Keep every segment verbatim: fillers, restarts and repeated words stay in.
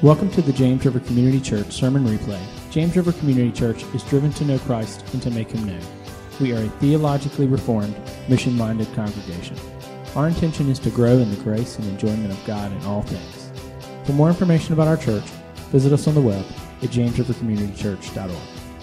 Welcome to the James River Community Church Sermon Replay. James River Community Church is driven to know Christ and to make Him known. We are a theologically reformed, mission-minded congregation. Our intention is to grow in the grace and enjoyment of God in all things. For more information about our church, visit us on the web at james river community church dot org.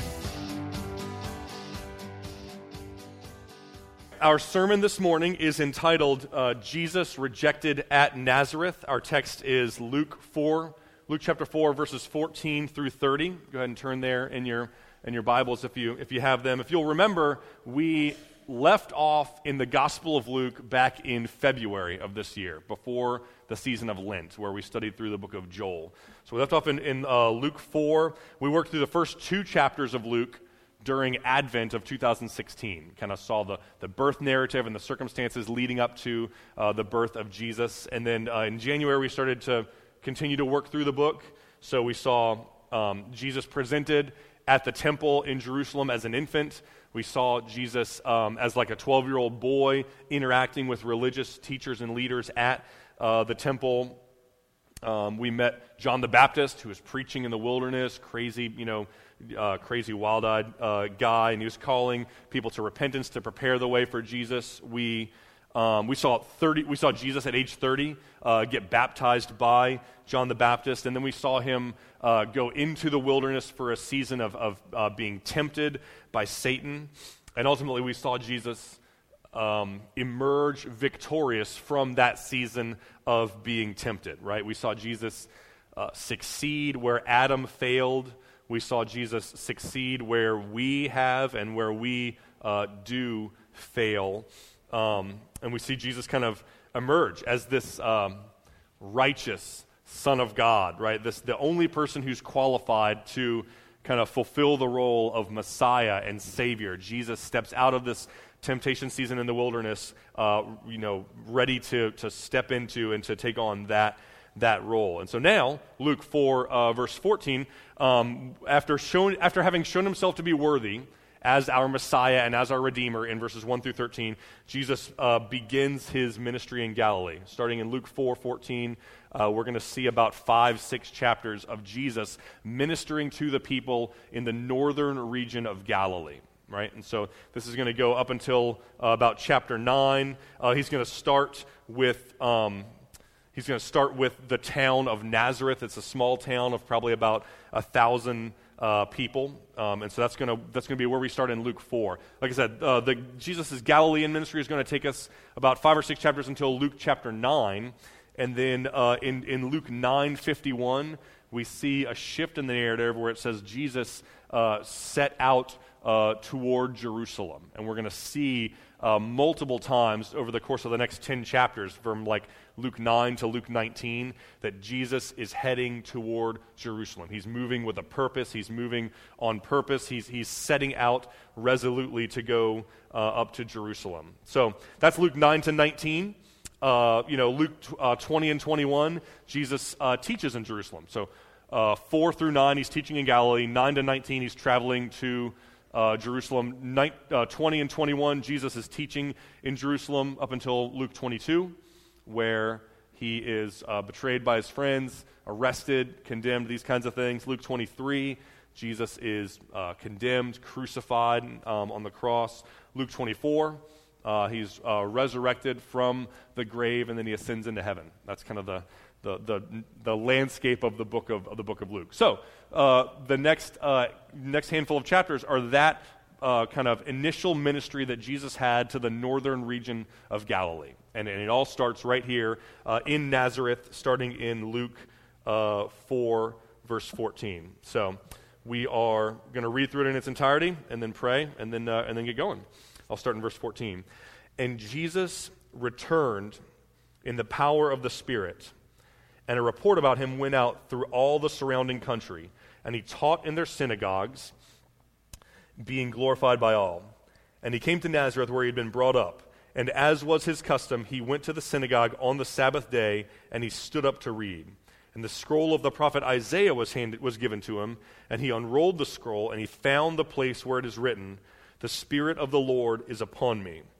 Our sermon this morning is entitled, uh, Jesus Rejected at Nazareth. Our text is Luke four, Luke chapter four, verses fourteen through thirty. Go ahead and turn there in your in your Bibles if you if you have them. If you'll remember, we left off in the Gospel of Luke back in February of this year, before the season of Lent, where we studied through the book of Joel. So we left off in, in uh, Luke four. We worked through the first two chapters of Luke during Advent of two thousand sixteen. Kind of saw the, the birth narrative and the circumstances leading up to uh, the birth of Jesus. And then uh, in January, we started to continue to work through the book. So we saw um, Jesus presented at the temple in Jerusalem as an infant. We saw Jesus um, as like a twelve-year-old boy interacting with religious teachers and leaders at uh, the temple. Um, we met John the Baptist, who was preaching in the wilderness, crazy, you know, uh, crazy wild-eyed uh, guy, and he was calling people to repentance to prepare the way for Jesus. We um, we saw thirty. We saw Jesus at age thirty uh, get baptized by John the Baptist, and then we saw him uh, go into the wilderness for a season of of uh, being tempted by Satan, and ultimately we saw Jesus Um, emerge victorious from that season of being tempted, right? We saw Jesus uh, succeed where Adam failed. We saw Jesus succeed where we have and where we uh, do fail. Um, and we see Jesus kind of emerge as this um, righteous Son of God, right? This the only person who's qualified to kind of fulfill the role of Messiah and Savior. Jesus steps out of this temptation season in the wilderness, uh, you know, ready to to step into and to take on that that role. And so now, Luke four, uh, verse fourteen, um, after shown after having shown himself to be worthy as our Messiah and as our Redeemer in verses one through thirteen, Jesus uh, begins his ministry in Galilee. Starting in Luke four fourteen, uh, we're going to see about five, six chapters of Jesus ministering to the people in the northern region of Galilee. Right, and so this is going to go up until uh, about chapter nine. Uh, he's going to start with um, he's going to start with the town of Nazareth. It's a small town of probably about a thousand uh, people, um, and so that's going to that's going to be where we start in Luke four. Like I said, uh, the Jesus' Galilean ministry is going to take us about five or six chapters until Luke chapter nine, and then uh, in in Luke nine fifty-one we see a shift in the narrative where it says Jesus uh, set out Uh, toward Jerusalem. And we're going to see uh, multiple times over the course of the next ten chapters, from like Luke nine to Luke nineteen, that Jesus is heading toward Jerusalem. He's moving with a purpose. He's moving on purpose. He's he's setting out resolutely to go uh, up to Jerusalem. So that's Luke nine to nineteen. Uh, you know, Luke uh, twenty and twenty-one, Jesus uh, teaches in Jerusalem. So uh, four through nine, he's teaching in Galilee. nine to nineteen, he's traveling to Uh, Jerusalem. Night, uh, twenty and twenty-one, Jesus is teaching in Jerusalem up until Luke twenty-two, where he is uh, betrayed by his friends, arrested, condemned, these kinds of things. Luke twenty-three, Jesus is uh, condemned, crucified um, on the cross. Luke twenty-four, uh, he's uh, resurrected from the grave, and then he ascends into heaven. That's kind of the The, the the landscape of the book of, of the book of Luke. So uh, the next uh, next handful of chapters are that uh, kind of initial ministry that Jesus had to the northern region of Galilee, and, and it all starts right here uh, in Nazareth, starting in Luke uh, four verse fourteen. So we are going to read through it in its entirety, and then pray, and then uh, and then get going. I'll start in verse fourteen. And Jesus returned in the power of the Spirit, and a report about him went out through all the surrounding country, and he taught in their synagogues, being glorified by all. And he came to Nazareth, where he had been brought up. And as was his custom, he went to the synagogue on the Sabbath day, and he stood up to read. And the scroll of the prophet Isaiah was handed, was given to him, and he unrolled the scroll, and he found the place where it is written, "The Spirit of the Lord is upon me,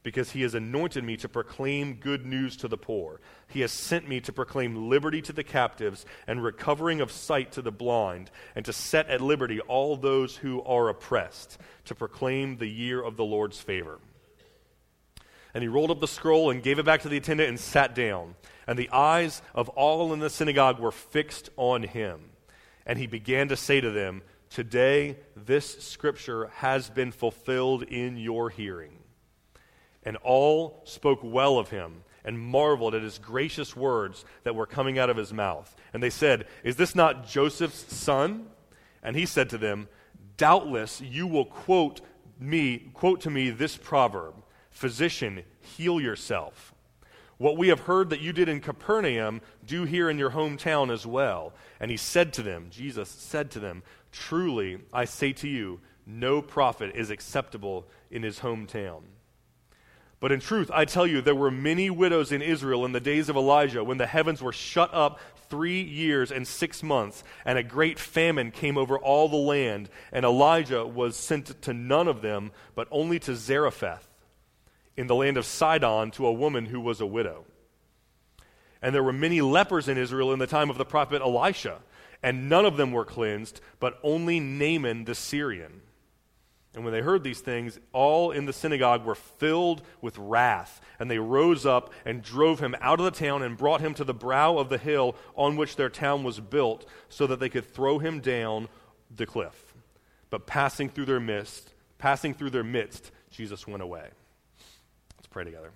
because he has anointed me to proclaim good news to the poor. He has sent me to proclaim liberty to the captives and recovering of sight to the blind, and to set at liberty all those who are oppressed, to proclaim the year of the Lord's favor." And he rolled up the scroll and gave it back to the attendant and sat down. And the eyes of all in the synagogue were fixed on him. And he began to say to them, "Today this scripture has been fulfilled in your hearing." And all spoke well of him and marveled at his gracious words that were coming out of his mouth. And they said, "Is this not Joseph's son?" And he said to them, "Doubtless you will quote me, quote to me this proverb, 'Physician, heal yourself. What we have heard that you did in Capernaum, do here in your hometown as well." And he said to them, Jesus said to them, "Truly I say to you, no prophet is acceptable in his hometown. But in truth, I tell you, there were many widows in Israel in the days of Elijah, when the heavens were shut up three years and six months, and a great famine came over all the land, and Elijah was sent to none of them, but only to Zarephath, in the land of Sidon, to a woman who was a widow. And there were many lepers in Israel in the time of the prophet Elisha, and none of them were cleansed, but only Naaman the Syrian. And when they heard these things, all in the synagogue were filled with wrath, and they rose up and drove him out of the town and brought him to the brow of the hill on which their town was built, so that they could throw him down the cliff. But passing through their midst, passing through their midst, Jesus went away. Let's pray together.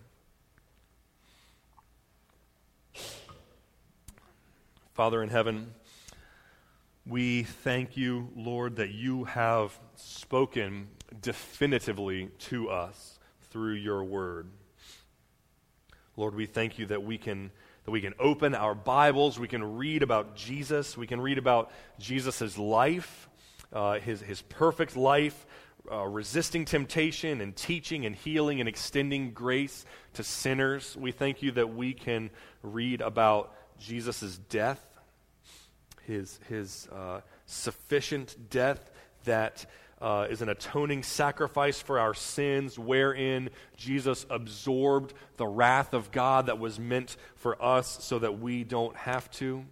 Father in heaven, we thank you, Lord, that you have spoken definitively to us through your word. Lord, we thank you that we can that we can open our Bibles, we can read about Jesus, we can read about Jesus' life, uh, his, his perfect life, uh, resisting temptation and teaching and healing and extending grace to sinners. We thank you that we can read about Jesus' death, his his uh, sufficient death that uh, is an atoning sacrifice for our sins, wherein Jesus absorbed the wrath of God that was meant for us so that we don't have to.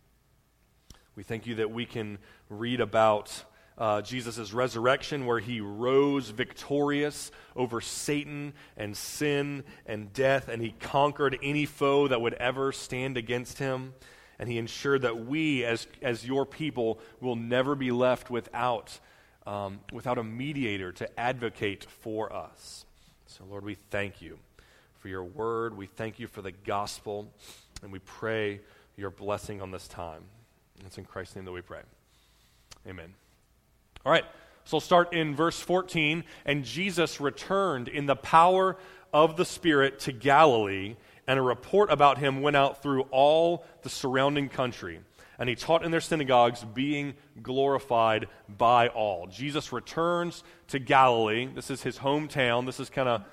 We thank you that we can read about uh, Jesus' resurrection, where he rose victorious over Satan and sin and death, and he conquered any foe that would ever stand against him. And he ensured that we, as as your people, will never be left without um, without a mediator to advocate for us. So, Lord, we thank you for your word. We thank you for the gospel. And we pray your blessing on this time. It's in Christ's name that we pray. Amen. All right, so I'll start in verse fourteen. And Jesus returned in the power of the Spirit to Galilee, and a report about him went out through all the surrounding country. And he taught in their synagogues, being glorified by all. Jesus returns to Galilee. This is his hometown. This is kind of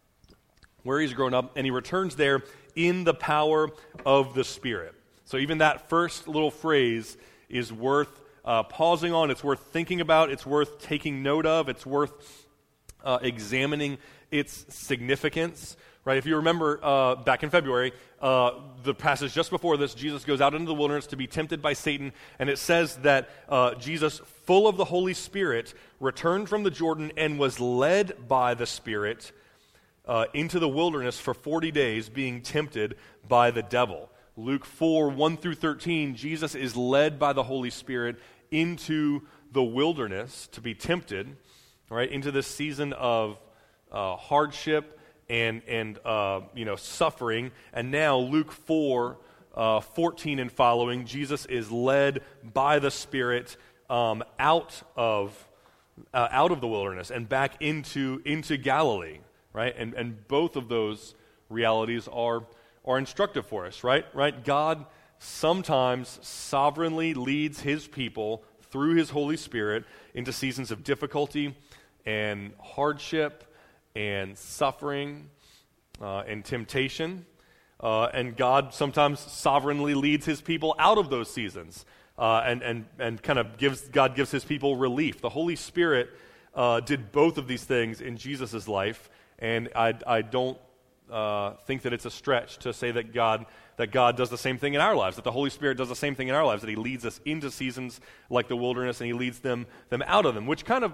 where he's grown up. And he returns there in the power of the Spirit. So even that first little phrase is worth uh, pausing on. It's worth thinking about. It's worth taking note of. It's worth uh, examining its significance. Right, if you remember uh, back in February, uh, the passage just before this, Jesus goes out into the wilderness to be tempted by Satan, and it says that uh, Jesus, full of the Holy Spirit, returned from the Jordan and was led by the Spirit uh, into the wilderness for forty days, being tempted by the devil. Luke four, one through thirteen, Jesus is led by the Holy Spirit into the wilderness to be tempted, right, into this season of uh, hardship and and uh, you know suffering. And now Luke four, uh, fourteen and following, Jesus is led by the Spirit um, out of uh, out of the wilderness and back into into Galilee, right? And and both of those realities are are instructive for us, right? Right? God sometimes sovereignly leads his people through his Holy Spirit into seasons of difficulty and hardship and suffering uh, and temptation. Uh, and God sometimes sovereignly leads his people out of those seasons uh, and, and, and kind of gives, God gives his people relief. The Holy Spirit uh, did both of these things in Jesus' life, And I, I don't uh, think that it's a stretch to say that God that God does the same thing in our lives, that the Holy Spirit does the same thing in our lives, that he leads us into seasons like the wilderness and he leads them them out of them, which kind of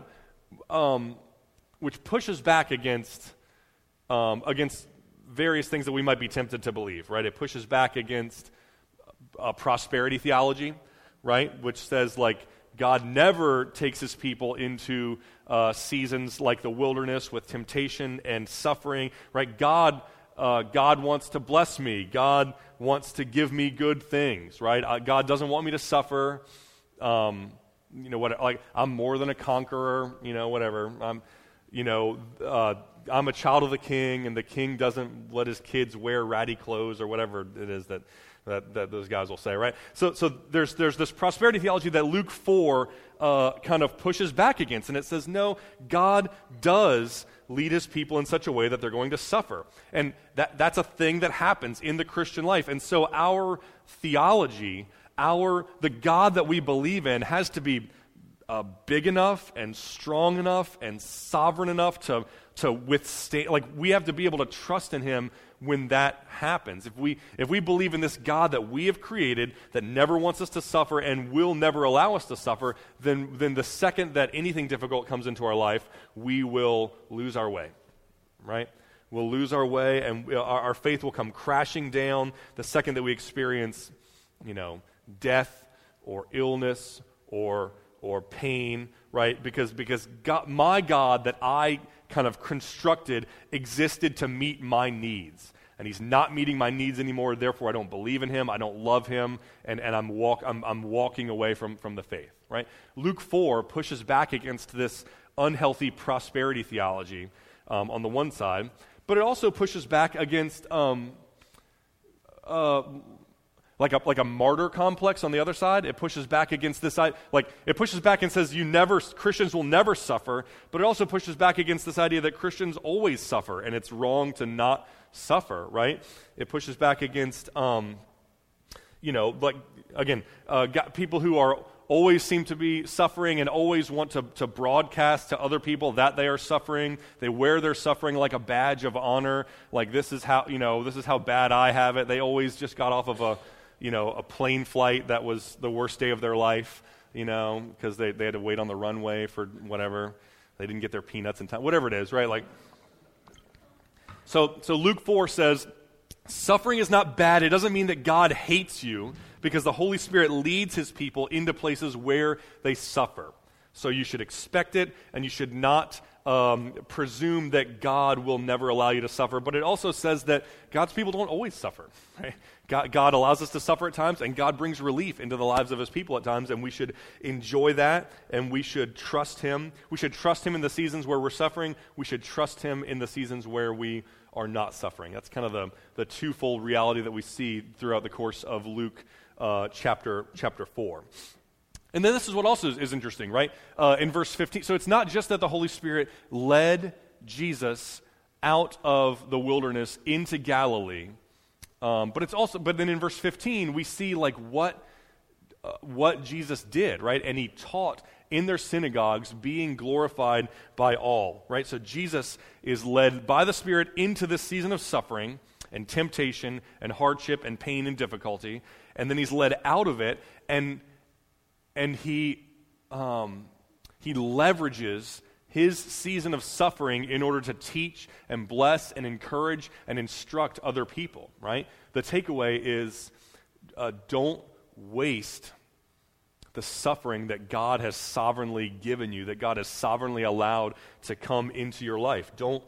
um, which pushes back against um, against various things that we might be tempted to believe, right? It pushes back against uh, prosperity theology, right? Which says like God never takes his people into uh, seasons like the wilderness with temptation and suffering, right? God Uh, God wants to bless me. God wants to give me good things, right? Uh, God doesn't want me to suffer. Um, you know what? Like I'm more than a conqueror. You know, whatever. I'm, you know, uh, I'm a child of the King, and the King doesn't let his kids wear ratty clothes or whatever it is that that, that those guys will say, right? So, so there's there's this prosperity theology that Luke four uh, kind of pushes back against, and it says, no, God does lead his people in such a way that they're going to suffer. And that that's a thing that happens in the Christian life. And so our theology, our the God that we believe in has to be uh, big enough and strong enough and sovereign enough to, to withstand. Like we have to be able to trust in him when that happens. If we if we believe in this God that we have created that never wants us to suffer and will never allow us to suffer, then then the second that anything difficult comes into our life, we will lose our way, right? We'll lose our way and we, our, our faith will come crashing down the second that we experience, you know, death or illness or or pain, right? Because because God, my God that I kind of constructed existed to meet my needs. And he's not meeting my needs anymore, therefore I don't believe in him, I don't love him, and, and I'm walk I'm, I'm walking away from, from the faith, right? Luke four pushes back against this unhealthy prosperity theology um, on the one side, but it also pushes back against um, uh, like a like a martyr complex on the other side. It pushes back against this side, like it pushes back and says you never Christians will never suffer, but it also pushes back against this idea that Christians always suffer, and it's wrong to not suffer, right? It pushes back against, um, you know, like again, uh, got people who are always seem to be suffering and always want to, to broadcast to other people that they are suffering. They wear their suffering like a badge of honor. Like this is how you know this is how bad I have it. They always just got off of a you know, a plane flight that was the worst day of their life, you know, because they, they had to wait on the runway for whatever. They didn't get their peanuts in time, whatever it is, right? Like, so, so Luke four says, suffering is not bad. It doesn't mean that God hates you because the Holy Spirit leads his people into places where they suffer. So you should expect it, and you should not um, presume that God will never allow you to suffer. But it also says that God's people don't always suffer, right? God, God allows us to suffer at times, and God brings relief into the lives of his people at times, and we should enjoy that, and we should trust him. We should trust him in the seasons where we're suffering. We should trust him in the seasons where we are not suffering. That's kind of the, the twofold reality that we see throughout the course of Luke uh, chapter chapter four. And then this is what also is, is interesting, right? Uh, in verse fifteen, so it's not just that the Holy Spirit led Jesus out of the wilderness into Galilee, um, but it's also, but then in verse fifteen, we see like what uh, what Jesus did, right? And he taught in their synagogues, being glorified by all, right? So Jesus is led by the Spirit into this season of suffering and temptation and hardship and pain and difficulty, and then he's led out of it, and and he um, he leverages his season of suffering in order to teach and bless and encourage and instruct other people, right? The takeaway is uh, don't waste the suffering that God has sovereignly given you, that God has sovereignly allowed to come into your life. Don't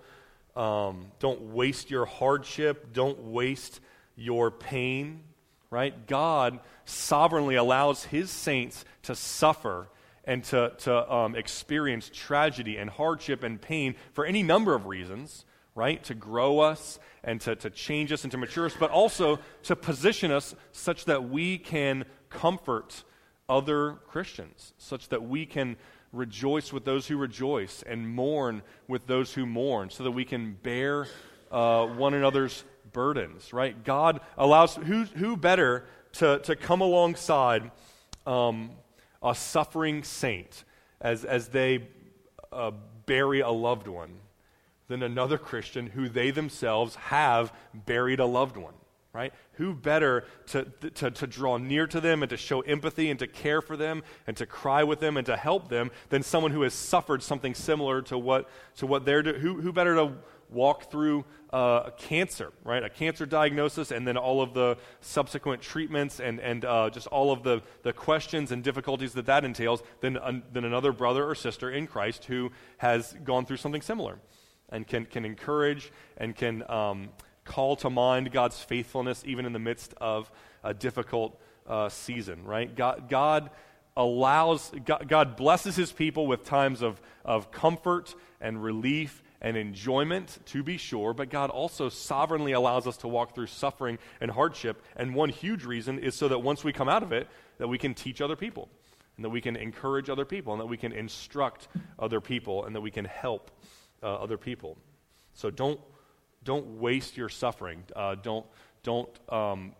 um, don't waste your hardship. Don't waste your pain, right? God sovereignly allows his saints to suffer and to, to um, experience tragedy and hardship and pain for any number of reasons, right? To grow us and to, to change us and to mature us, but also to position us such that we can comfort other Christians, such that we can rejoice with those who rejoice and mourn with those who mourn, so that we can bear uh, one another's burdens, right? God allows, who, who better to, to come alongside um, a suffering saint as, as they uh, bury a loved one than another Christian who they themselves have buried a loved one, right? Who better to, to, to draw near to them and to show empathy and to care for them and to cry with them and to help them than someone who has suffered something similar to what to what they're do- who who better to walk through uh, cancer, right? A cancer diagnosis and then all of the subsequent treatments and and uh, just all of the, the questions and difficulties that that entails than uh, than another brother or sister in Christ who has gone through something similar and can can encourage and can um, call to mind God's faithfulness even in the midst of a difficult uh, season, right? God, God allows, God, God blesses his people with times of, of comfort and relief and enjoyment, to be sure, but God also sovereignly allows us to walk through suffering and hardship, and one huge reason is so that once we come out of it, that we can teach other people, and that we can encourage other people, and that we can instruct other people, and that we can help uh, other people. So don't Don't waste your suffering. Uh, don't don't um,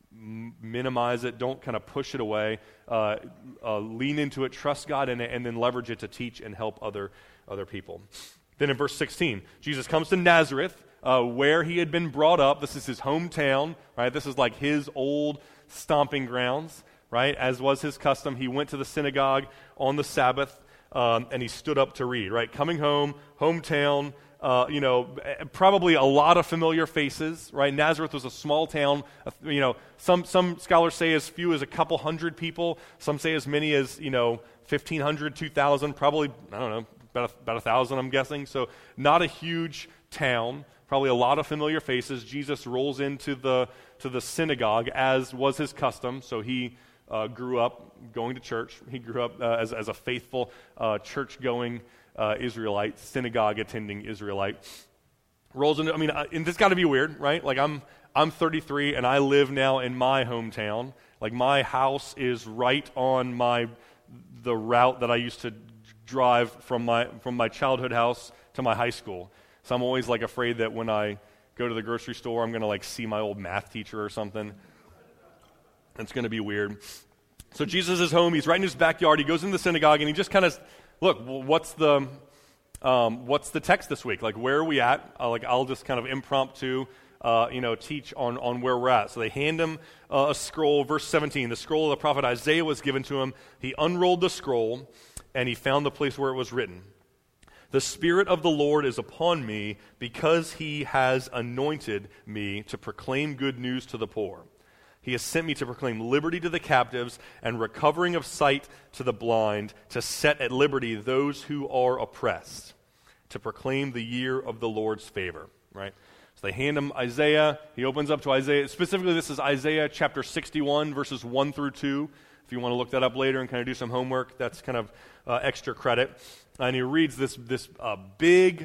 m- minimize it. Don't kind of push it away. Uh, uh, lean into it. Trust God in it, and then leverage it to teach and help other other people. Then in verse sixteen, Jesus comes to Nazareth, uh, where he had been brought up. This is his hometown, right? This is like his old stomping grounds, right? As was his custom, he went to the synagogue on the Sabbath, um, and he stood up to read, right? Coming home, hometown. Uh, you know, probably a lot of familiar faces, right? Nazareth was a small town. Uh, you know, some some scholars say as few as a couple hundred people. Some say as many as, you know, fifteen hundred, two thousand, probably, I don't know, about a, about a thousand, I'm guessing. So not a huge town, probably a lot of familiar faces. Jesus rolls into the to the synagogue, as was his custom. So he uh, grew up going to church. He grew up uh, as, as a faithful uh, church-going Uh, Israelite, synagogue-attending Israelite, rolls into. I mean, uh, and this got to be weird, right? Like I'm, I'm thirty-three, and I live now in my hometown. Like my house is right on my, the route that I used to drive from my from my childhood house to my high school. So I'm always like afraid that when I go to the grocery store, I'm gonna like see my old math teacher or something. It's gonna be weird. So Jesus is home. He's right in his backyard. He goes into the synagogue, and he just kind of. Look, what's the um, what's the text this week? Like, where are we at? Uh, like, I'll just kind of impromptu, uh, you know, teach on, on where we're at. So they hand him uh, a scroll, verse seventeen. The scroll of the prophet Isaiah was given to him. He unrolled the scroll, and he found the place where it was written. The Spirit of the Lord is upon me, because he has anointed me to proclaim good news to the poor. He has sent me to proclaim liberty to the captives and recovering of sight to the blind, to set at liberty those who are oppressed, to proclaim the year of the Lord's favor, right? So they hand him Isaiah. He opens up to Isaiah. Specifically, this is Isaiah chapter sixty-one, verses one through two. If you want to look that up later and kind of do some homework, that's kind of uh, extra credit. And he reads this, this uh, big,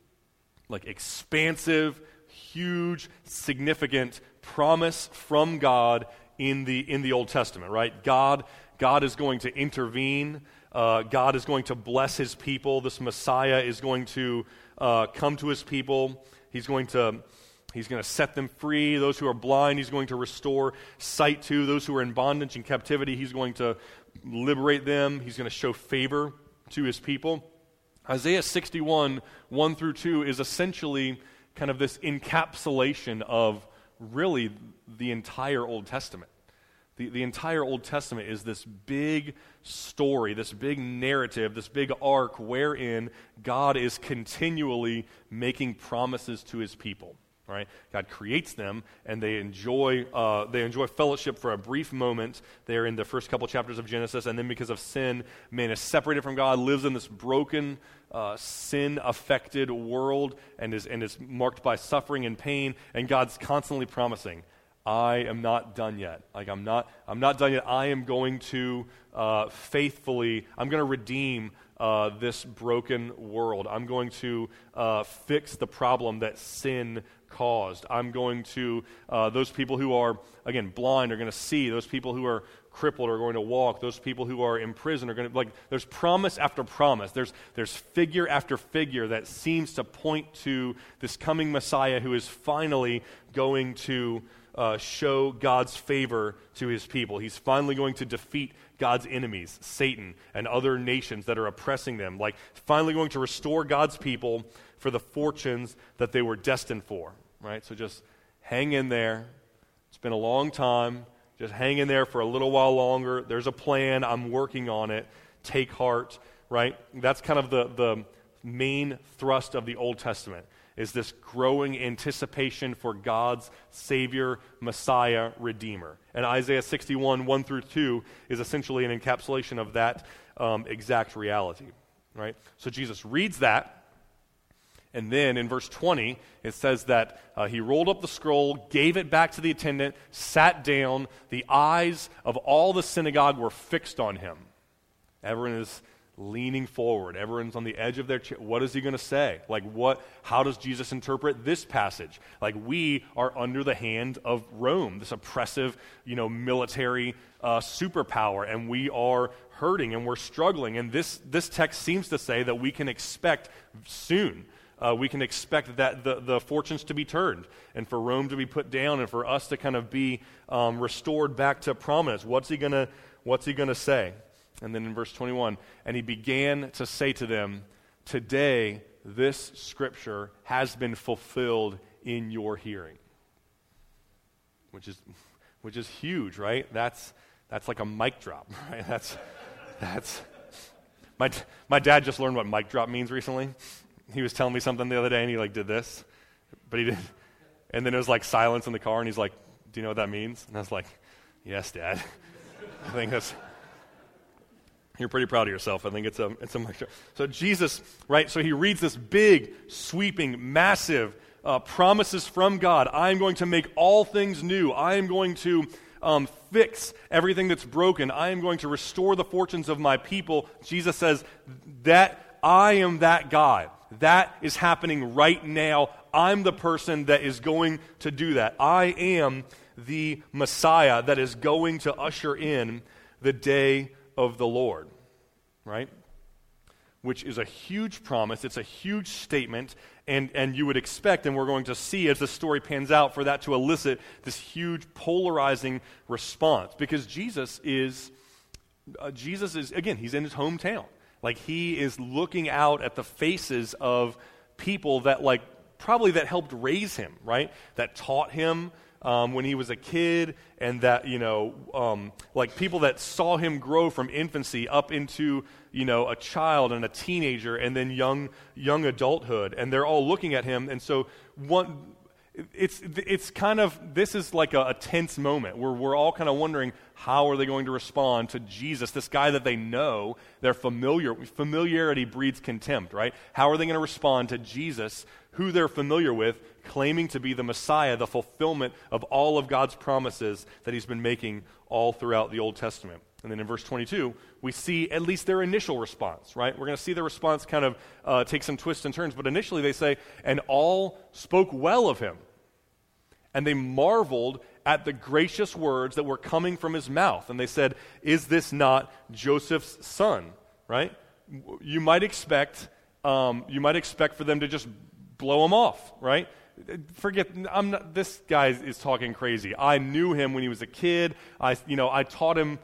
like expansive, huge, significant promise from God in the in the Old Testament, right? God, God is going to intervene. Uh, God is going to bless his people. This Messiah is going to uh, come to his people. He's going to he's going to set them free. Those who are blind, he's going to restore sight to. Those who are in bondage and captivity, he's going to liberate them. He's going to show favor to his people. Isaiah sixty-one, one through two is essentially kind of this encapsulation of really the entire Old Testament. The, the entire Old Testament is this big story, this big narrative, this big arc wherein God is continually making promises to his people. Right? God creates them, and they enjoy uh, they enjoy fellowship for a brief moment there in the first couple chapters of Genesis, and then because of sin, man is separated from God, lives in this broken, uh, sin-affected world, and is and is marked by suffering and pain. And God's constantly promising, "I am not done yet. Like I'm not I'm not done yet. I am going to uh, faithfully. I'm going to redeem." Uh, this broken world. I'm going to uh, fix the problem that sin caused. I'm going to, uh, those people who are, again, blind are going to see. Those people who are crippled are going to walk. Those people who are in prison are going to, like, there's promise after promise. There's, there's figure after figure that seems to point to this coming Messiah who is finally going to Uh, show God's favor to his people. He's finally going to defeat God's enemies, Satan and other nations that are oppressing them. Like, finally going to restore God's people, for the fortunes that they were destined for, right? So just hang in there. It's been a long time. Just hang in there for a little while longer. There's a plan. I'm working on it. Take heart, right? That's kind of the, the main thrust of the Old Testament, is this growing anticipation for God's Savior, Messiah, Redeemer. And Isaiah sixty-one, one through two is essentially an encapsulation of that um, exact reality, right? So Jesus reads that, and then in verse twenty, it says that uh, he rolled up the scroll, gave it back to the attendant, sat down. The eyes of all the synagogue were fixed on him. Everyone is leaning forward. Everyone's on the edge of their chair. What is he going to say? Like what? How does Jesus interpret this passage? Like we are under the hand of Rome, this oppressive, you know, military uh, superpower, and we are hurting and we're struggling. And this this text seems to say that we can expect soon. Uh, we can expect that the, the fortunes to be turned and for Rome to be put down and for us to kind of be um, restored back to prominence. What's he gonna What's he gonna say? And then in verse twenty-one, and he began to say to them, today this scripture has been fulfilled in your hearing. Which is which is huge, right? That's that's like a mic drop, right? That's that's my my dad just learned what mic drop means recently. He was telling me something the other day and he like did this, but he didn't. And then it was like silence in the car and he's like, do you know what that means? And I was like, yes, Dad. I think that's You're pretty proud of yourself. I think it's a it's a mic drop. So Jesus, right? So he reads this big, sweeping, massive uh, promises from God. I am going to make all things new. I am going to um, fix everything that's broken. I am going to restore the fortunes of my people. Jesus says that I am that guy. That is happening right now. I'm the person that is going to do that. I am the Messiah that is going to usher in the day of the Lord, right? Which is a huge promise. It's a huge statement, and, and you would expect, and we're going to see as the story pans out, for that to elicit this huge polarizing response. Because Jesus is, uh, Jesus is, again, he's in his hometown. Like he is looking out at the faces of people that like, probably that helped raise him, right? That taught him Um, when he was a kid, and that, you know, um, like people that saw him grow from infancy up into, you know, a child and a teenager and then young young adulthood, and they're all looking at him, and so one, it's it's kind of, this is like a, a tense moment where we're all kind of wondering, how are they going to respond to Jesus, this guy that they know, they're familiar, familiarity breeds contempt, right? How are they going to respond to Jesus, who they're familiar with, claiming to be the Messiah, the fulfillment of all of God's promises that he's been making all throughout the Old Testament? And then in verse twenty-two, we see at least their initial response, right? We're going to see their response kind of uh, take some twists and turns, but initially they say, and all spoke well of him, and they marveled at the gracious words that were coming from his mouth. And they said, is this not Joseph's son, right? You might expect, um, you might expect for them to just blow him off, right? Forget, I'm not, this guy is talking crazy. I knew him when he was a kid. I, you know, I taught him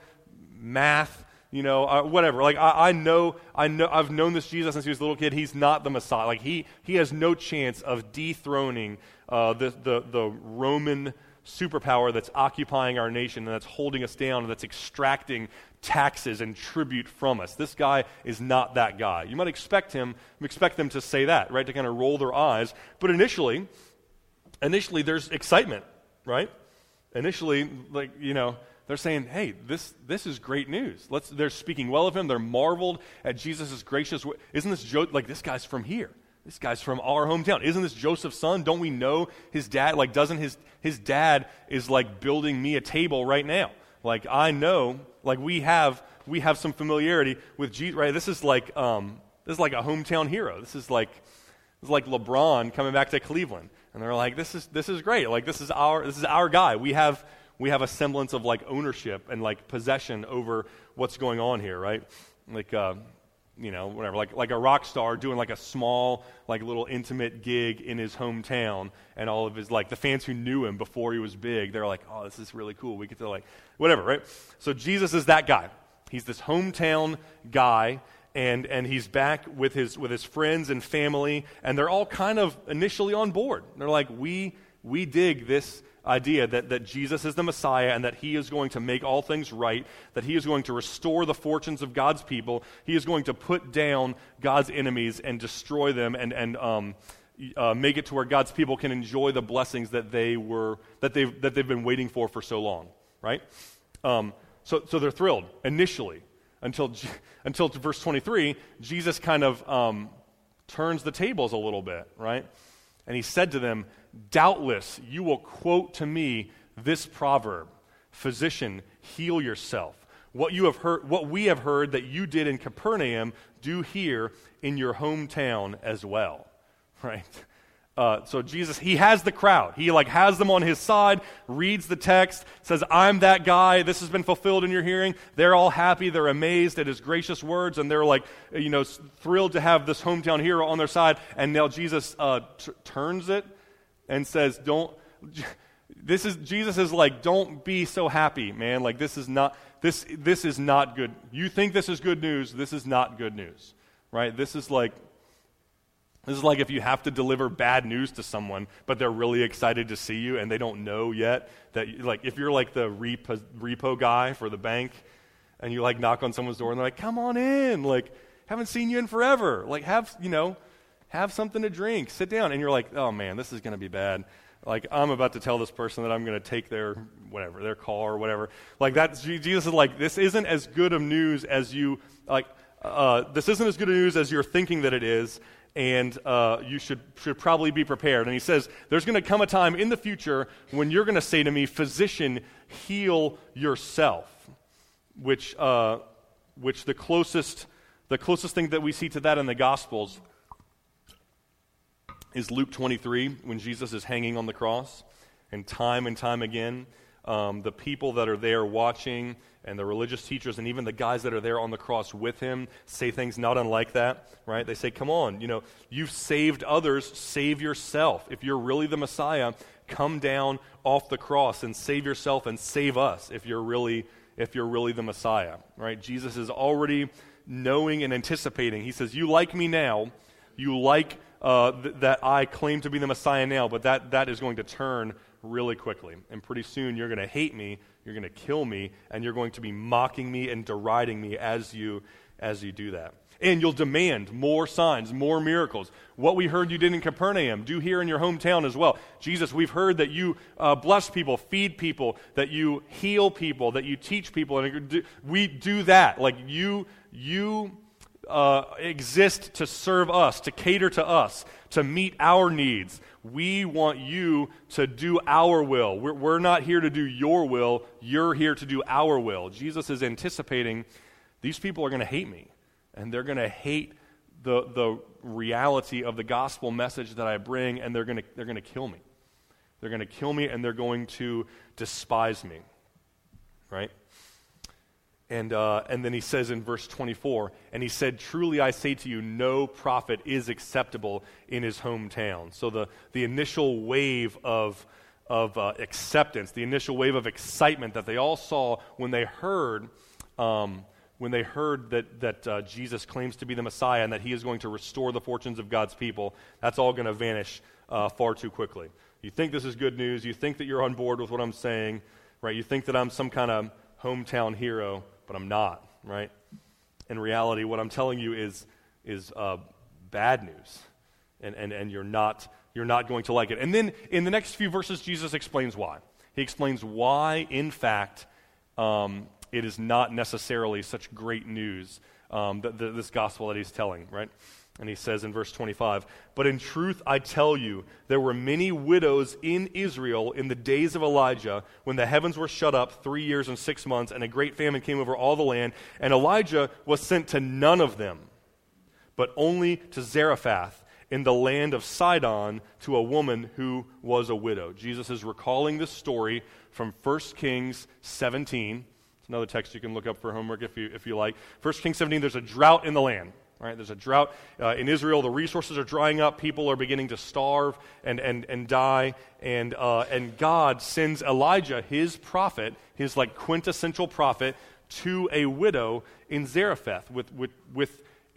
math, you know, uh, whatever. Like I, I know, I know, I've known this Jesus since he was a little kid. He's not the Messiah. Like he, he has no chance of dethroning uh, the, the the Roman superpower that's occupying our nation and that's holding us down and that's extracting taxes and tribute from us. This guy is not that guy. You might expect him, expect them to say that, right? To kind of roll their eyes. But initially, initially there's excitement, right? Initially, like, you know, they're saying, hey, this this is great news. Let's. They're speaking well of him. They're marveled at Jesus' gracious. Isn't this Jo- like this guy's from here? This guy's from our hometown. Isn't this Joseph's son? Don't we know his dad? Like, doesn't his his dad is like building me a table right now? Like, I know. Like, we have we have some familiarity with Jesus, right? This is like um this is like a hometown hero. This is like this is like LeBron coming back to Cleveland, and they're like, this is this is great. Like, this is our this is our guy. We have. We have a semblance of like ownership and like possession over what's going on here, right? Like, uh, you know, whatever, like like a rock star doing like a small, like little intimate gig in his hometown, and all of his, like the fans who knew him before he was big, they're like, oh, this is really cool. We get to like, whatever, right? So Jesus is that guy. He's this hometown guy, and and he's back with his with his friends and family, and they're all kind of initially on board. They're like, we we dig this idea that, that Jesus is the Messiah and that he is going to make all things right, that he is going to restore the fortunes of God's people, he is going to put down God's enemies and destroy them and and um, uh, make it to where God's people can enjoy the blessings that they were that they've that they've been waiting for for so long, right? Um, so so they're thrilled initially until until verse twenty-three. Jesus kind of um, turns the tables a little bit, right? And he said to them, "Doubtless you will quote to me this proverb, 'Physician, heal yourself. What you have heard, what we have heard that you did in Capernaum, do here in your hometown as well.'" Right? Uh, so Jesus, he has the crowd. He like has them on his side, reads the text, says, "I'm that guy. This has been fulfilled in your hearing." They're all happy. They're amazed at his gracious words, and they're like, you know, thrilled to have this hometown hero on their side. And now Jesus uh, t- turns it and says, "Don't." This is Jesus is like, "Don't be so happy, man. Like this is not this this is not good. You think this is good news? This is not good news, right? This is like." This is like if you have to deliver bad news to someone, but they're really excited to see you, and they don't know yet that, like, if you're like the repo, repo guy for the bank, and you like knock on someone's door, and they're like, "Come on in, like, haven't seen you in forever, like, have you know, have something to drink, sit down," and you're like, "Oh man, this is going to be bad. Like, I'm about to tell this person that I'm going to take their whatever, their car or whatever." Like that, Jesus is like, "This isn't as good of news as you like. Uh, this isn't as good of news as you're thinking that it is." And uh, you should should probably be prepared. And he says, there's going to come a time in the future when you're going to say to me, "Physician, heal yourself," which uh, which the closest the closest thing that we see to that in the Gospels is Luke twenty-three, when Jesus is hanging on the cross, and time and time again, um, the people that are there watching, and the religious teachers, and even the guys that are there on the cross with him, say things not unlike that, right? They say, "Come on, you know, you've saved others, save yourself. If you're really the Messiah, come down off the cross and save yourself and save us if you're really, if you're really the Messiah," right? Jesus is already knowing and anticipating. He says, "You like me now, you like uh, th- that I claim to be the Messiah now, but that that is going to turn really quickly, and pretty soon you're going to hate me, you're going to kill me, and you're going to be mocking me and deriding me as you as you do that. And you'll demand more signs, more miracles. What we heard you did in Capernaum, do here in your hometown as well. Jesus, we've heard that you uh, bless people, feed people, that you heal people, that you teach people, and we do that. Like you, you uh, exist to serve us, to cater to us, to meet our needs. We want you to do our will. We're, we're not here to do your will. You're here to do our will." Jesus is anticipating these people are going to hate me, and they're going to hate the the reality of the gospel message that I bring, and they're going to they're going to kill me. They're going to kill me, and they're going to despise me, right? And uh, and then he says in verse twenty-four, "And he said, 'Truly I say to you, no prophet is acceptable in his hometown.'" So the, the initial wave of of uh, acceptance, the initial wave of excitement that they all saw when they heard um, when they heard that that uh, Jesus claims to be the Messiah and that he is going to restore the fortunes of God's people, that's all going to vanish uh, far too quickly. You think this is good news. You think that you're on board with what I'm saying, right? You think that I'm some kind of hometown hero, but I'm not, right? In reality, what I'm telling you is is uh, bad news, and, and and you're not you're not going to like it. And then in the next few verses, Jesus explains why. He explains why, in fact, um, it is not necessarily such great news, um, that, that this gospel that he's telling, right? And he says in verse twenty-five, "But in truth I tell you, there were many widows in Israel in the days of Elijah, when the heavens were shut up three years and six months, and a great famine came over all the land, and Elijah was sent to none of them, but only to Zarephath in the land of Sidon, to a woman who was a widow." Jesus is recalling this story from First Kings seventeen. It's another text you can look up for homework if you if you like. First Kings seventeen, there's a drought in the land. Right, there's a drought uh, in Israel. The resources are drying up. People are beginning to starve and and and die. And uh, and God sends Elijah, his prophet, his like quintessential prophet, to a widow in Zarephath with with with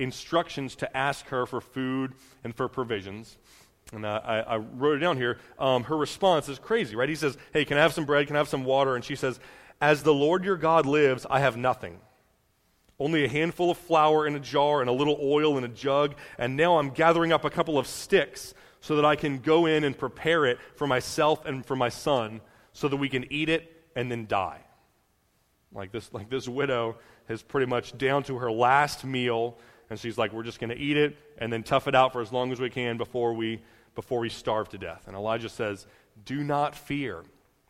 instructions to ask her for food and for provisions. And uh, I, I wrote it down here. Um, her response is crazy, right? He says, hey, can I have some bread? Can I have some water? And she says, as the Lord your God lives, I have nothing. Only a handful of flour in a jar and a little oil in a jug. And now I'm gathering up a couple of sticks so that I can go in and prepare it for myself and for my son so that we can eat it and then die. Like this, like this widow is pretty much down to her last meal, and she's like, we're just going to eat it and then tough it out for as long as we can before we before we starve to death. And Elijah says, do not fear.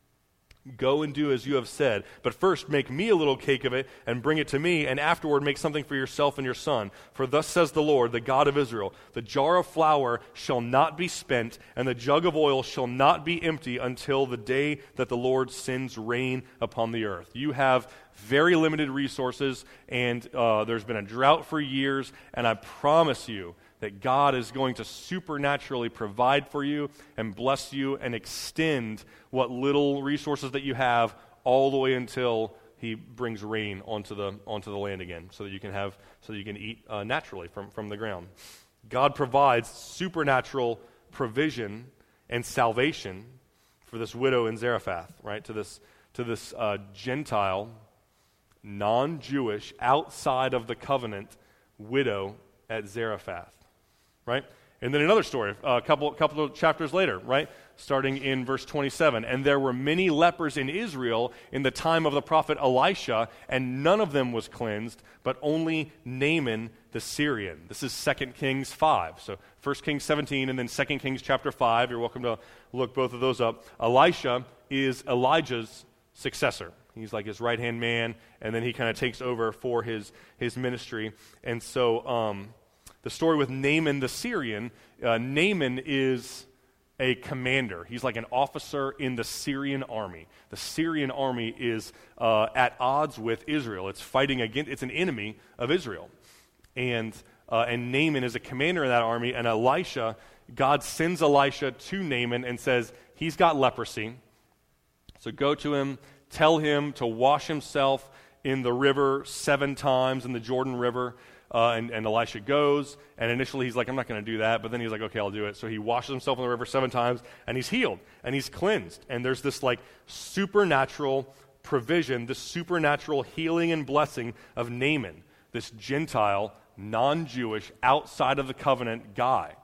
Go and do as you have said, but first make me a little cake of it and bring it to me, and afterward make something for yourself and your son. For thus says the Lord, the God of Israel, the jar of flour shall not be spent, and the jug of oil shall not be empty until the day that the Lord sends rain upon the earth. You have very limited resources, and uh, there's been a drought for years, and I promise you that God is going to supernaturally provide for you and bless you and extend what little resources that you have all the way until he brings rain onto the onto the land again, so that you can have so that you can eat uh, naturally from, from the ground. God provides supernatural provision and salvation for this widow in Zarephath, right? To this to this uh, Gentile, non-Jewish, outside of the covenant widow at Zarephath. Right? And then another story, a couple, couple of chapters later, right? Starting in verse twenty-seven. And there were many lepers in Israel in the time of the prophet Elisha, and none of them was cleansed, but only Naaman the Syrian. This is Second Kings five. So First Kings seventeen and then Second Kings chapter five. You're welcome to look both of those up. Elisha is Elijah's successor. He's like his right-hand man, and then he kind of takes over for his, his ministry. And so... Um, The story with Naaman the Syrian, uh, Naaman is a commander. He's like an officer in the Syrian army. The Syrian army is uh, at odds with Israel. It's fighting against, it's an enemy of Israel. And uh, and Naaman is a commander in that army, and Elisha, God sends Elisha to Naaman and says, he's got leprosy. So go to him, tell him to wash himself in the river seven times, in the Jordan River. Uh, and, and Elisha goes, and initially he's like, I'm not going to do that, but then he's like, okay, I'll do it. So he washes himself in the river seven times, and he's healed, and he's cleansed. And there's this like supernatural provision, this supernatural healing and blessing of Naaman, this Gentile, non-Jewish, outside of the covenant guy.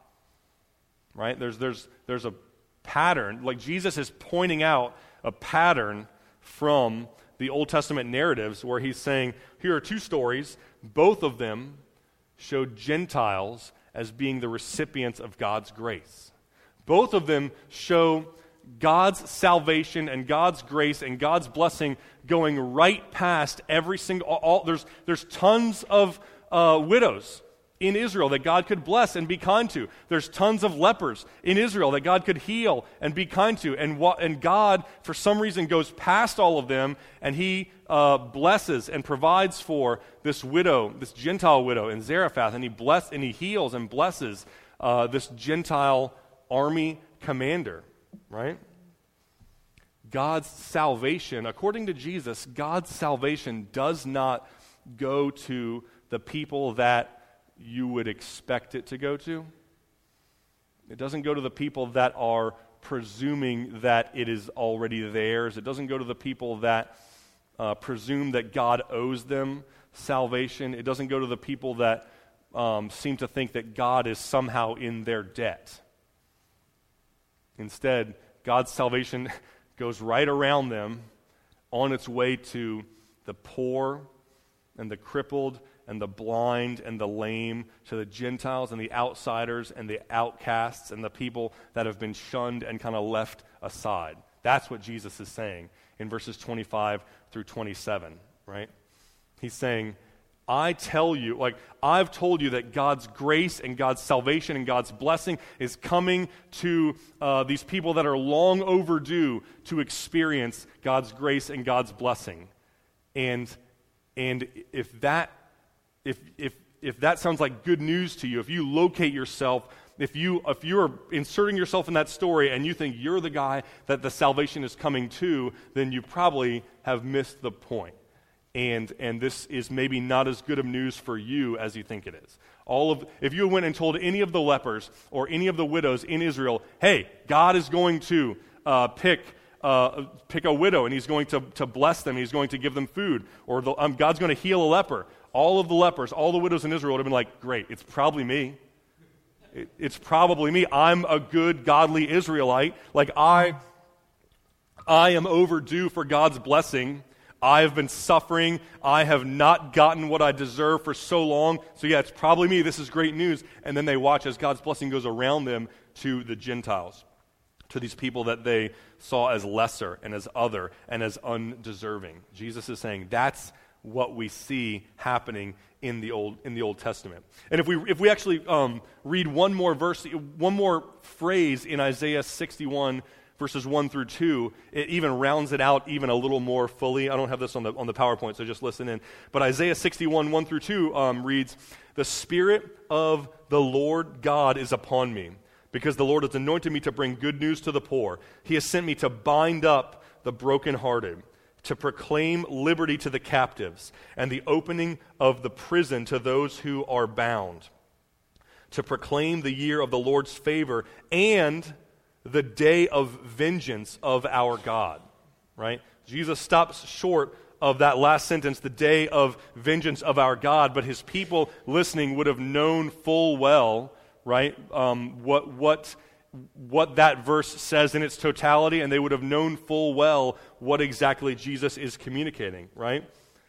Right? There's, there's, there's a pattern, like Jesus is pointing out a pattern from the Old Testament narratives where he's saying, here are two stories. Both of them show Gentiles as being the recipients of God's grace. Both of them show God's salvation and God's grace and God's blessing going right past every single... All, all, there's, there's tons of uh, widows in Israel that God could bless and be kind to. There's tons of lepers in Israel that God could heal and be kind to. And, wa- and God, for some reason, goes past all of them, and he uh, blesses and provides for this widow, this Gentile widow in Zarephath, and he bless and he heals and blesses uh, this Gentile army commander, right? God's salvation, according to Jesus, God's salvation does not go to the people that you would expect it to go to. It doesn't go to the people that are presuming that it is already theirs. It doesn't go to the people that uh, presume that God owes them salvation. It doesn't go to the people that um, seem to think that God is somehow in their debt. Instead, God's salvation goes right around them on its way to the poor and the crippled and the blind and the lame, to the Gentiles and the outsiders and the outcasts and the people that have been shunned and kind of left aside. That's what Jesus is saying in verses twenty-five through twenty-seven, right? He's saying, I tell you, like, I've told you that God's grace and God's salvation and God's blessing is coming to uh, these people that are long overdue to experience God's grace and God's blessing. And and if that If if if that sounds like good news to you, if you locate yourself, if you if you're inserting yourself in that story and you think you're the guy that the salvation is coming to, then you probably have missed the point. And and this is maybe not as good of news for you as you think it is. All of if you went and told any of the lepers or any of the widows in Israel, hey, God is going to uh, pick uh, pick a widow and he's going to, to bless them, he's going to give them food, or the, um, God's going to heal a leper. All of the lepers, all the widows in Israel would have been like, great, it's probably me. It, it's probably me. I'm a good, godly Israelite. Like I, I am overdue for God's blessing. I have been suffering. I have not gotten what I deserve for so long. So yeah, it's probably me. This is great news. And then they watch as God's blessing goes around them to the Gentiles, to these people that they saw as lesser and as other and as undeserving. Jesus is saying that's what we see happening in the Old in the Old Testament. And if we if we actually um, read one more verse, one more phrase in Isaiah sixty-one, verses one through two, it even rounds it out even a little more fully. I don't have this on the on the PowerPoint, so just listen in. But Isaiah sixty-one, one through two um, reads, "The Spirit of the Lord God is upon me, because the Lord has anointed me to bring good news to the poor. He has sent me to bind up the brokenhearted, to proclaim liberty to the captives, and the opening of the prison to those who are bound, to proclaim the year of the Lord's favor and the day of vengeance of our God." Right? Jesus stops short of that last sentence, the day of vengeance of our God, but his people listening would have known full well, right, um, what what what that verse says in its totality, and they would have known full well what exactly Jesus is communicating, right?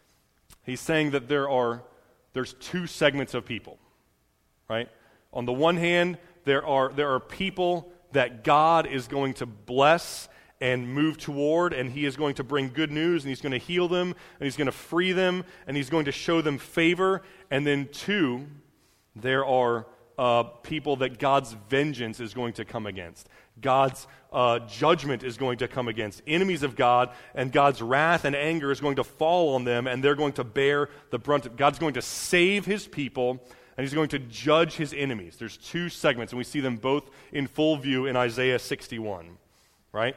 He's saying that there are there's two segments of people, right? On the one hand, there are there are people that God is going to bless and move toward, and he is going to bring good news, and he's going to heal them, and he's going to free them, and he's going to show them favor. And then two, there are uh, people that God's vengeance is going to come against. God's uh, judgment is going to come against. Enemies of God, and God's wrath and anger is going to fall on them, and they're going to bear the brunt of, God's going to save his people, and he's going to judge his enemies. There's two segments, and we see them both in full view in Isaiah sixty-one, right?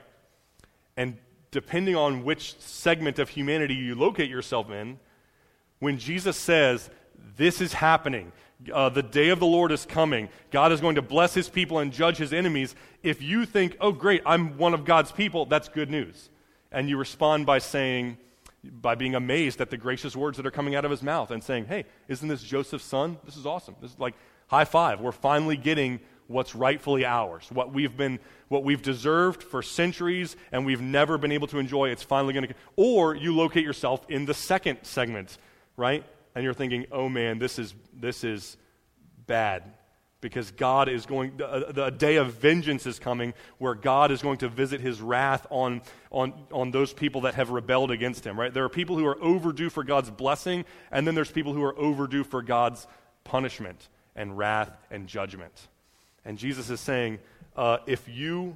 And depending on which segment of humanity you locate yourself in, when Jesus says, this is happening, uh, the day of the Lord is coming, God is going to bless his people and judge his enemies, if you think, oh great, I'm one of God's people, that's good news. And you respond by saying, by being amazed at the gracious words that are coming out of his mouth and saying, hey, isn't this Joseph's son? This is awesome. This is like high five. We're finally getting what's rightfully ours, what we've been, what we've deserved for centuries and we've never been able to enjoy. It's finally going to, or you locate yourself in the second segment, right? And you're thinking, oh man, this is this is bad. Because God is going, the, the day of vengeance is coming where God is going to visit his wrath on, on, on those people that have rebelled against him, right? There are people who are overdue for God's blessing, and then there's people who are overdue for God's punishment and wrath and judgment. And Jesus is saying, uh, if you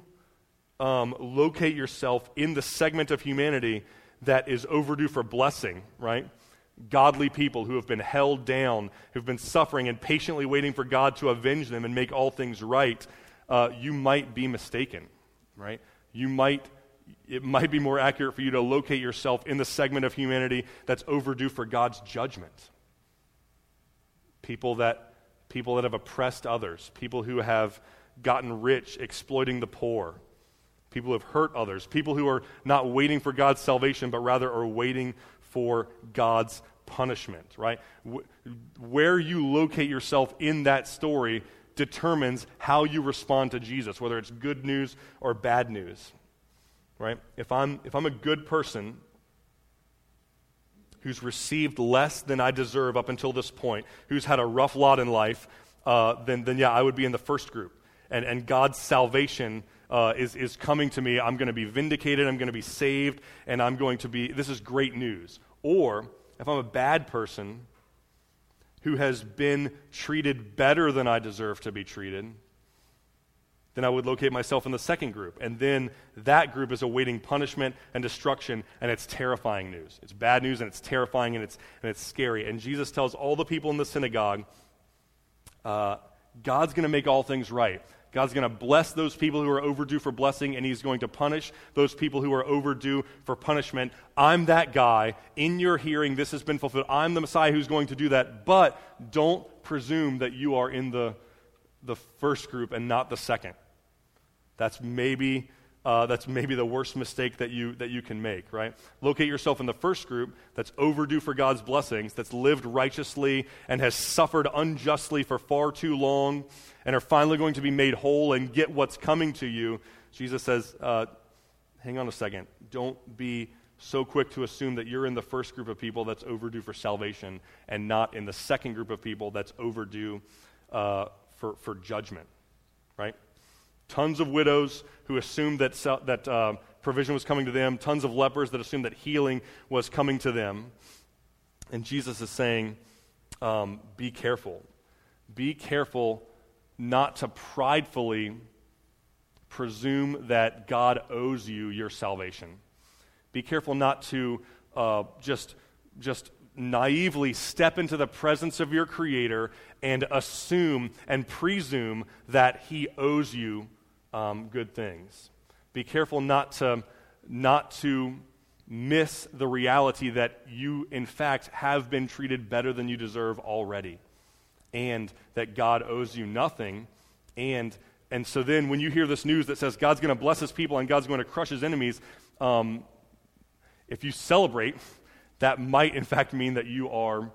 um, locate yourself in the segment of humanity that is overdue for blessing, right? Godly people who have been held down, who've been suffering and patiently waiting for God to avenge them and make all things right, uh, you might be mistaken, right? You might, it might be more accurate for you to locate yourself in the segment of humanity that's overdue for God's judgment. People that, people that have oppressed others, people who have gotten rich exploiting the poor, people who have hurt others, people who are not waiting for God's salvation, but rather are waiting for God's punishment, right? Where you locate yourself in that story determines how you respond to Jesus, whether it's good news or bad news, right? If I'm if I'm a good person who's received less than I deserve up until this point, who's had a rough lot in life, uh, then then yeah, I would be in the first group, and and God's salvation Uh, is, is coming to me. I'm going to be vindicated, I'm going to be saved, and I'm going to be, this is great news. Or, if I'm a bad person who has been treated better than I deserve to be treated, then I would locate myself in the second group. And then that group is awaiting punishment and destruction, and it's terrifying news. It's bad news, and it's terrifying, and it's, and it's scary. And Jesus tells all the people in the synagogue, uh, God's going to make all things right. God's going to bless those people who are overdue for blessing, and he's going to punish those people who are overdue for punishment. I'm that guy. In your hearing, this has been fulfilled. I'm the Messiah who's going to do that, but don't presume that you are in the, the first group and not the second. That's maybe... Uh, that's maybe the worst mistake that you that you can make, right? Locate yourself in the first group that's overdue for God's blessings, that's lived righteously and has suffered unjustly for far too long and are finally going to be made whole and get what's coming to you. Jesus says, uh, hang on a second. Don't be so quick to assume that you're in the first group of people that's overdue for salvation and not in the second group of people that's overdue uh, for, for judgment, right? Tons of widows who assumed that that uh, provision was coming to them. Tons of lepers that assumed that healing was coming to them. And Jesus is saying, um, be careful. Be careful not to pridefully presume that God owes you your salvation. Be careful not to uh, just just naively step into the presence of your Creator and assume and presume that He owes you Um, good things. Be careful not to not to miss the reality that you, in fact, have been treated better than you deserve already, and that God owes you nothing. And and so then, when you hear this news that says God's going to bless His people and God's going to crush His enemies, um, if you celebrate, that might, in fact, mean that you are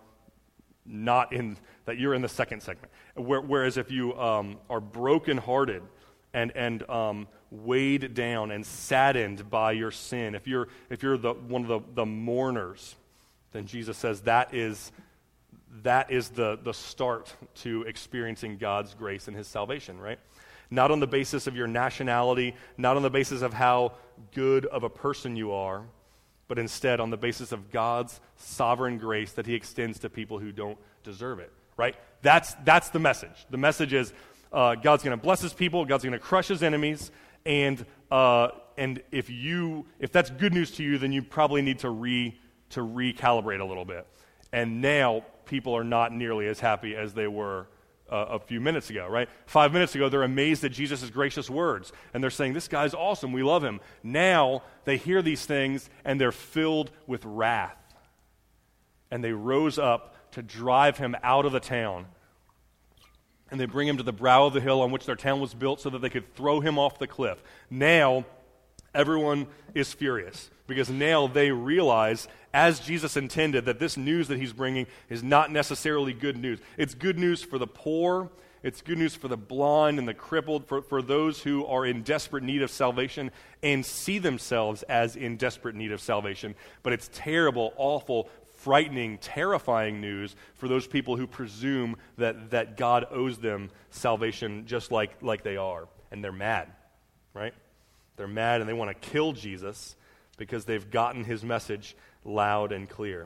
not in that you're in the second segment. Whereas if you um, are brokenhearted and and um, weighed down and saddened by your sin, if you're if you're the one of the, the mourners, then Jesus says that is that is the the start to experiencing God's grace and His salvation, right? Not on the basis of your nationality, not on the basis of how good of a person you are, but instead on the basis of God's sovereign grace that He extends to people who don't deserve it, right? That's that's the message. The message is, Uh, God's going to bless His people. God's going to crush His enemies, and uh, and if you if that's good news to you, then you probably need to re to recalibrate a little bit. And now people are not nearly as happy as they were uh, a few minutes ago, right? Five minutes ago, they're amazed at Jesus' gracious words, and they're saying, "This guy's awesome. We love him." Now they hear these things, and they're filled with wrath, and they rose up to drive him out of the town. And they bring him to the brow of the hill on which their town was built so that they could throw him off the cliff. Now, everyone is furious because now they realize, as Jesus intended, that this news that he's bringing is not necessarily good news. It's good news for the poor. It's good news for the blind and the crippled, for, for those who are in desperate need of salvation and see themselves as in desperate need of salvation. But it's terrible, awful, frightening, terrifying news for those people who presume that, that God owes them salvation just like, like they are. And they're mad, right? They're mad and they want to kill Jesus because they've gotten His message loud and clear.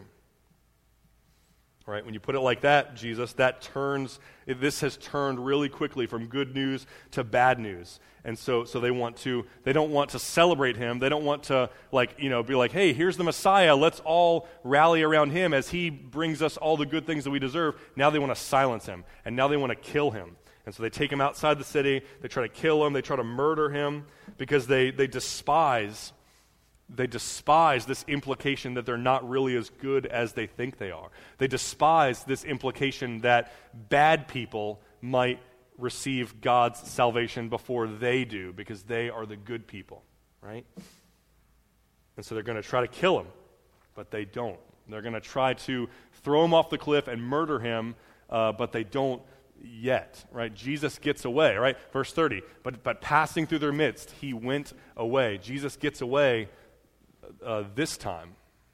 Right? When you put it like that, Jesus, that turns, this has turned really quickly from good news to bad news. And so so they want to, they don't want to celebrate Him. They don't want to, like, you know, be like, hey, here's the Messiah. Let's all rally around Him as He brings us all the good things that we deserve. Now they want to silence Him. And now they want to kill Him. And so they take Him outside the city. They try to kill Him. They try to murder Him because they, they despise They despise this implication that they're not really as good as they think they are. They despise this implication that bad people might receive God's salvation before they do because they are the good people, right? And so they're going to try to kill him, but they don't. They're going to try to throw him off the cliff and murder him, uh, but they don't yet, right? Jesus gets away, right? Verse thirty, but, but passing through their midst, He went away. Jesus gets away Uh, this time.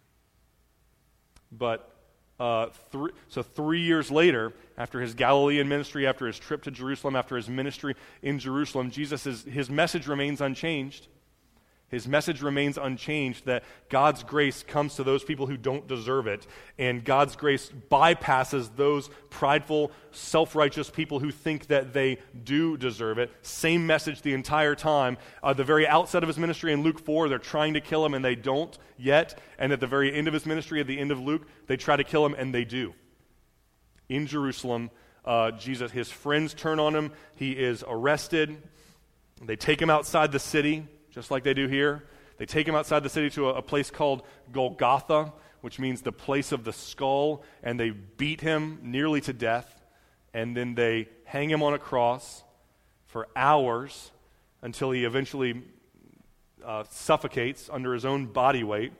But uh, th- so three years later, after His Galilean ministry, after His trip to Jerusalem, after His ministry in Jerusalem, Jesus is, His message remains unchanged. His message remains unchanged that God's grace comes to those people who don't deserve it, and God's grace bypasses those prideful, self-righteous people who think that they do deserve it. Same message the entire time. At the very outset of His ministry in Luke four, they're trying to kill Him and they don't yet. And at the very end of His ministry, at the end of Luke, they try to kill Him and they do. In Jerusalem, Uh, Jesus, his friends turn on him. He is arrested. They take him outside the city, just like they do here. They take him outside the city to a, a place called Golgotha, which means the place of the skull, and they beat him nearly to death, and then they hang him on a cross for hours until he eventually uh, suffocates under his own body weight.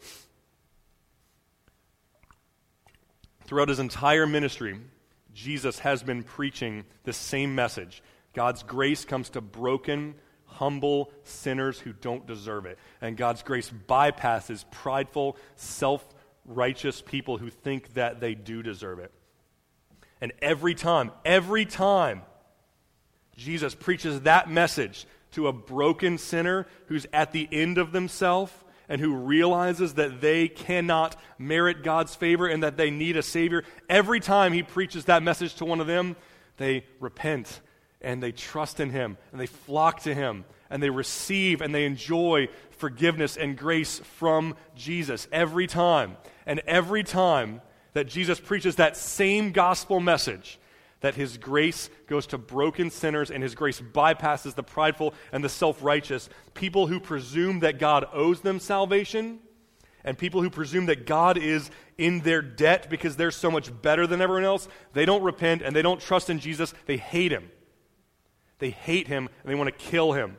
Throughout his entire ministry, Jesus has been preaching the same message. God's grace comes to broken, humble sinners who don't deserve it. And God's grace bypasses prideful, self-righteous people who think that they do deserve it. And every time, every time, Jesus preaches that message to a broken sinner who's at the end of themselves and who realizes that they cannot merit God's favor and that they need a Savior. Every time he preaches that message to one of them, they repent and they trust in him and they flock to him and they receive and they enjoy forgiveness and grace from Jesus every time. And every time that Jesus preaches that same gospel message, that his grace goes to broken sinners and his grace bypasses the prideful and the self-righteous, people who presume that God owes them salvation, and people who presume that God is in their debt because they're so much better than everyone else, they don't repent and they don't trust in Jesus. They hate him. They hate him and they want to kill him.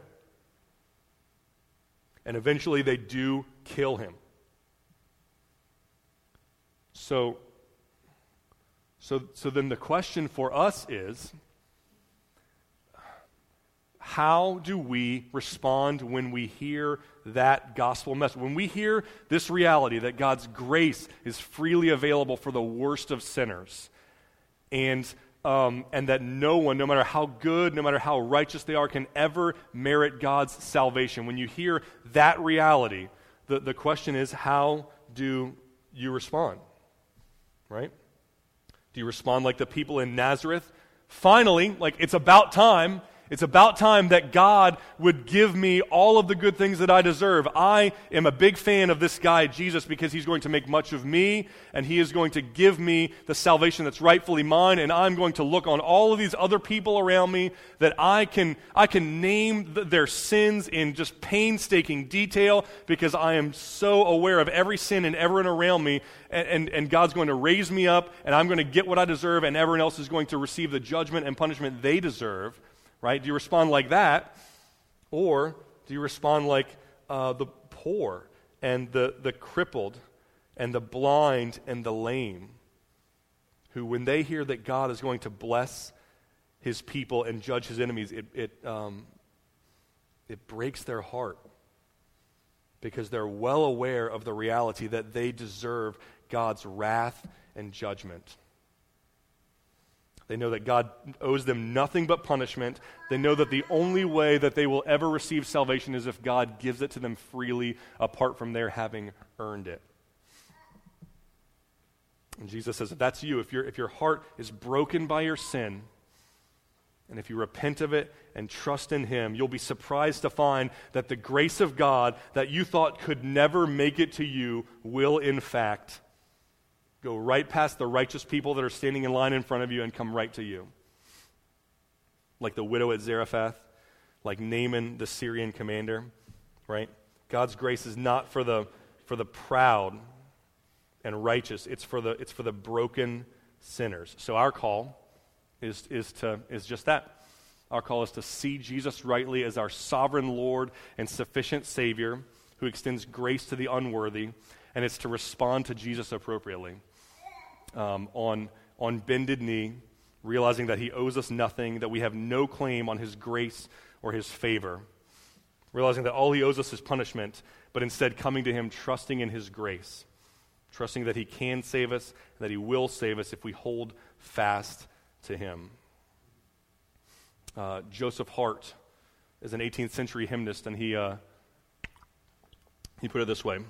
And eventually they do kill him. So, so, so then the question for us is, how do we respond when we hear that gospel message? When we hear this reality that God's grace is freely available for the worst of sinners, and um, and that no one, no matter how good, no matter how righteous they are, can ever merit God's salvation. When you hear that reality, the, the question is, how do you respond? Right? Do you respond like the people in Nazareth? Finally, like it's about time. It's about time that God would give me all of the good things that I deserve. I am a big fan of this guy, Jesus, because he's going to make much of me, and he is going to give me the salvation that's rightfully mine, and I'm going to look on all of these other people around me that I can I can name th- their sins in just painstaking detail because I am so aware of every sin and everyone around me, and, and, and God's going to raise me up, and I'm going to get what I deserve, and everyone else is going to receive the judgment and punishment they deserve. Right? Do you respond like that, or do you respond like uh, the poor and the, the crippled and the blind and the lame, who when they hear that God is going to bless his people and judge his enemies, it it um, it breaks their heart because they're well aware of the reality that they deserve God's wrath and judgment. They know that God owes them nothing but punishment. They know that the only way that they will ever receive salvation is if God gives it to them freely, apart from their having earned it. And Jesus says, if that's you, if, your if your heart is broken by your sin, and if you repent of it and trust in him, you'll be surprised to find that the grace of God that you thought could never make it to you will, in fact, go right past the righteous people that are standing in line in front of you and come right to you. Like the widow at Zarephath, like Naaman, the Syrian commander, right? God's grace is not for the for the proud and righteous. It's for the it's for the broken sinners. So our call is is to is just that. Our call is to see Jesus rightly as our sovereign Lord and sufficient Savior who extends grace to the unworthy, and it's to respond to Jesus appropriately. Um, on on bended knee, realizing that he owes us nothing, that we have no claim on his grace or his favor, realizing that all he owes us is punishment, but instead coming to him trusting in his grace, trusting that he can save us, that he will save us if we hold fast to him. Uh, Joseph Hart is an eighteenth century hymnist, and he uh, he put it this way: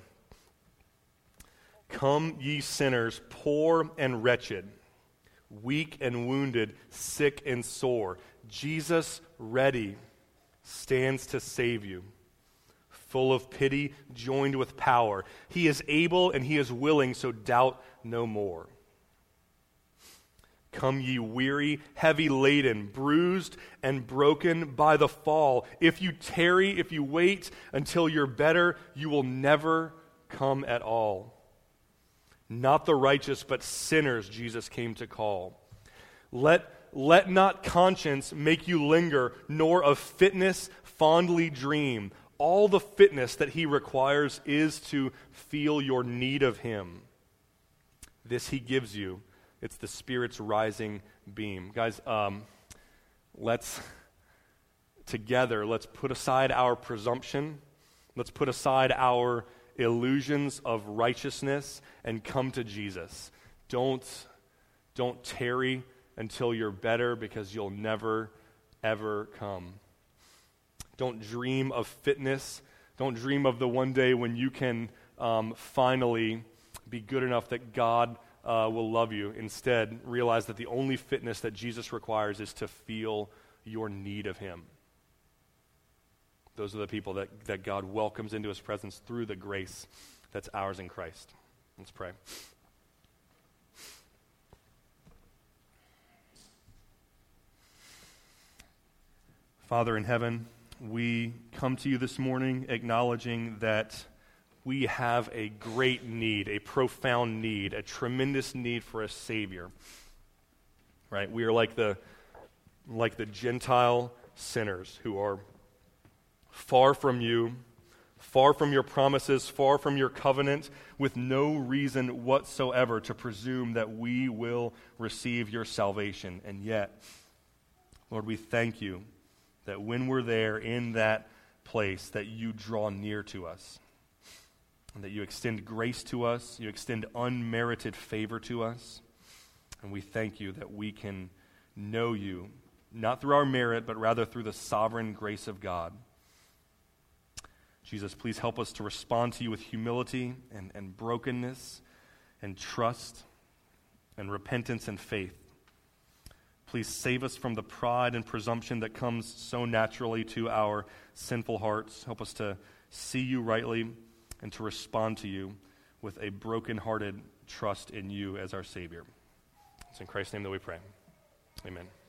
"Come, ye sinners, poor and wretched, weak and wounded, sick and sore. Jesus, ready, stands to save you. Full of pity, joined with power. He is able and he is willing, so doubt no more." Come ye weary, heavy laden, bruised and broken by the fall. If you tarry, if you wait until you're better, you will never come at all. Not the righteous, but sinners Jesus came to call. Let, let not conscience make you linger, nor of fitness fondly dream. All the fitness that he requires is to feel your need of him. This he gives you. It's the Spirit's rising beam. Guys, um, let's, together, let's put aside our presumption. Let's put aside our illusions of righteousness and come to Jesus. Don't, don't tarry until you're better, because you'll never, ever come. Don't dream of fitness. Don't dream of the one day when you can um, finally be good enough that God Uh, will love you. Instead, realize that the only fitness that Jesus requires is to feel your need of him. Those are the people that, that God welcomes into his presence through the grace that's ours in Christ. Let's pray. Father in heaven, we come to you this morning acknowledging that we have a great need, a profound need, a tremendous need for a Savior. Right? We are like the like the Gentile sinners who are far from you, far from your promises, far from your covenant, with no reason whatsoever to presume that we will receive your salvation. And yet, Lord, we thank you that when we're there in that place, that you draw near to us. And that you extend grace to us, you extend unmerited favor to us. And we thank you that we can know you, not through our merit, but rather through the sovereign grace of God. Jesus, please help us to respond to you with humility and, and brokenness and trust and repentance and faith. Please save us from the pride and presumption that comes so naturally to our sinful hearts. Help us to see you rightly and to respond to you with a broken-hearted trust in you as our Savior. It's in Christ's name that we pray. Amen.